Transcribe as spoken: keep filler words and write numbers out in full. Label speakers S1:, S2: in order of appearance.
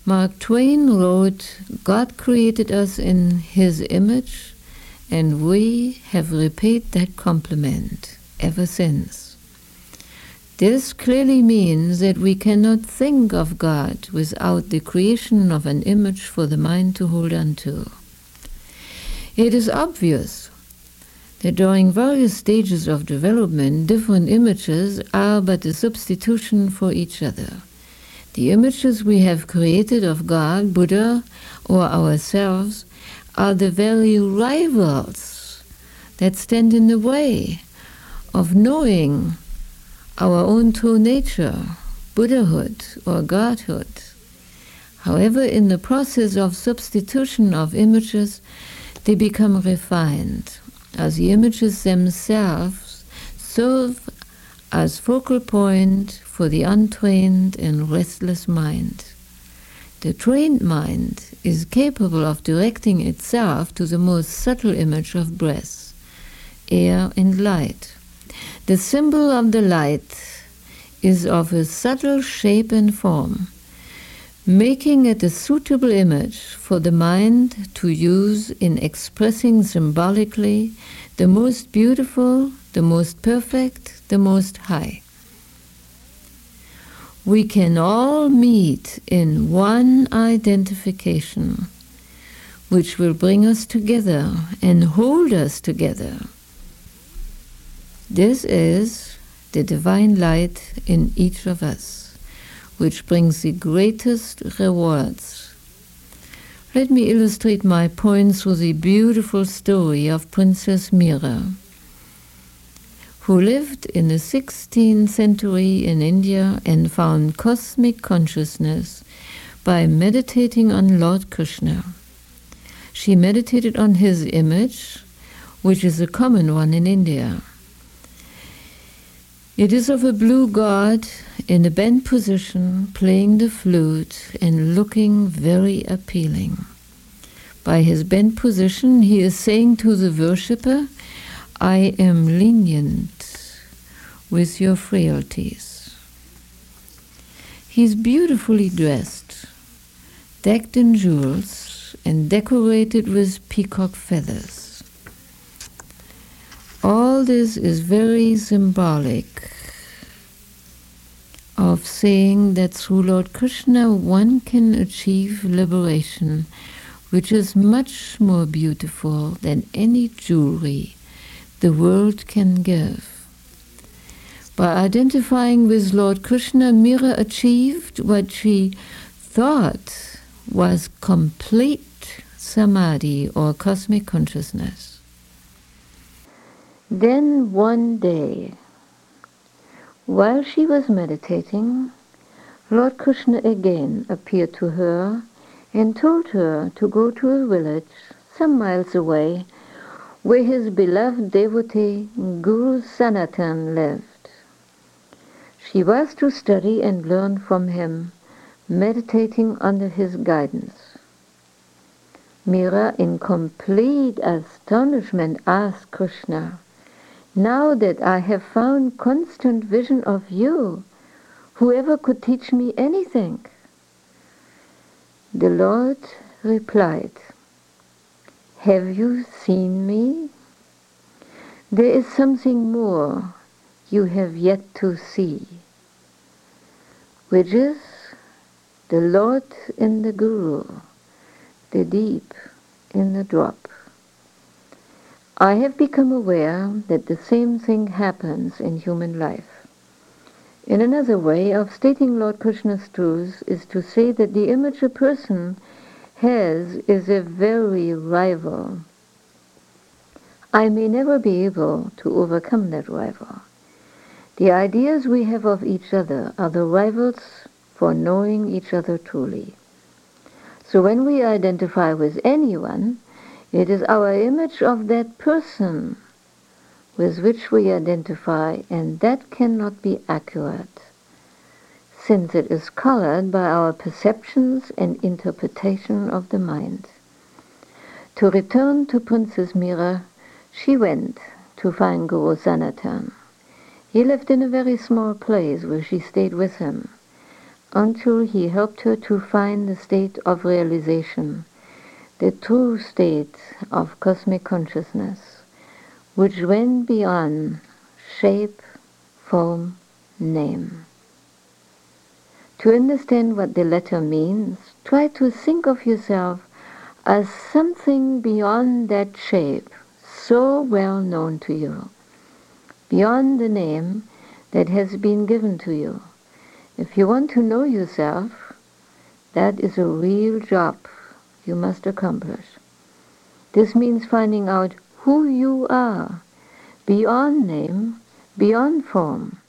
S1: Mark Twain wrote, "God created us in His image, and we have repaid that compliment ever since." This clearly means that we cannot think of God without the creation of an image for the mind to hold on to. It is obvious that during various stages of development, different images are but a substitution for each other. The images we have created of God, Buddha, or ourselves are the very rivals that stand in the way of knowing our own true nature, Buddhahood or Godhood. However, in the process of substitution of images, they become refined, as the images themselves serve as focal point for the untrained and restless mind. The trained mind is capable of directing itself to the most subtle image of breath, air, and light. The symbol of the light is of a subtle shape and form, making it a suitable image for the mind to use in expressing symbolically the most beautiful, the most perfect, the most high. We can all meet in one identification, which will bring us together and hold us together. This is the divine light in each of us, which brings the greatest rewards. Let me illustrate my point through the beautiful story of Princess Mira, who lived in the sixteenth century in India and found cosmic consciousness by meditating on Lord Krishna. She meditated on his image, which is a common one in India. It is of a blue god in a bent position, playing the flute and looking very appealing. By his bent position, he is saying to the worshipper, "I am lenient with your frailties." He is beautifully dressed, decked in jewels, and decorated with peacock feathers. All this is very symbolic of saying that through Lord Krishna one can achieve liberation, which is much more beautiful than any jewelry the world can give. By identifying with Lord Krishna, Mira achieved what she thought was complete samadhi or cosmic consciousness. Then one day, while she was meditating, Lord Krishna again appeared to her and told her to go to a village some miles away where his beloved devotee Guru Sanatan lived. She was to study and learn from him, meditating under his guidance. Mira, in complete astonishment, asked Krishna, "Now that I have found constant vision of you, whoever could teach me anything?" The Lord replied, "Have you seen me? There is something more you have yet to see, which is the Lord in the Guru, the deep in the drop." I have become aware that the same thing happens in human life. In another way of stating Lord Krishna's truths is to say that the image a person has is a very rival. I may never be able to overcome that rival. The ideas we have of each other are the rivals for knowing each other truly. So when we identify with anyone, it is our image of that person with which we identify, and that cannot be accurate, since it is colored by our perceptions and interpretation of the mind. To return to Princess Mira, she went to find Guru Sanatan. He lived in a very small place where she stayed with him. until he helped her to find the state of realization, the true state of cosmic consciousness, which went beyond shape, form, name. To understand what the letter means, try to think of yourself as something beyond that shape, so well known to you, beyond the name that has been given to you. If you want to know yourself, that is a real job you must accomplish. This means finding out who you are, beyond name, beyond form,